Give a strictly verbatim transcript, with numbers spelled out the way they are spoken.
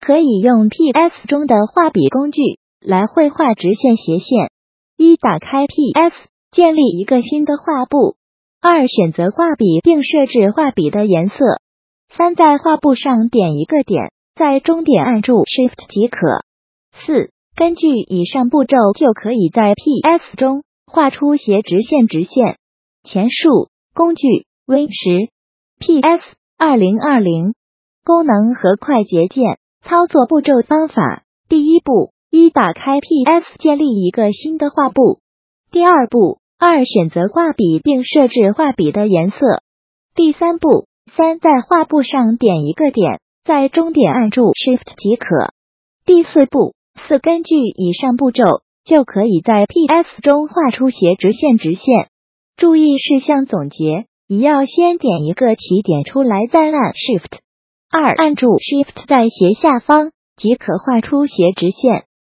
可以用 P S 中的画笔工具来绘画直线斜线。一、打开 P S， 建立一个新的画布。二、选择画笔并设置画笔的颜色。三、在画布上点一个点，在中点按住 Shift 即可。四、根据以上步骤就可以在 P S 中画出斜直线直线。前述工具 Win 十 P S 二零二零功能和快捷键操作步骤方法。第一步，一、打开 P S 建立一个新的画布。第二步，二、选择画笔并设置画笔的颜色。第三步，三、在画布上点一个点，在中点按住 Shift 即可。第四步，四、根据以上步骤就可以在 P S 中画出斜直线直线。注意事项总结：一、要先点一个起点出来，再按 Shift。二、按住 Shift 在斜下方即可画出斜直线。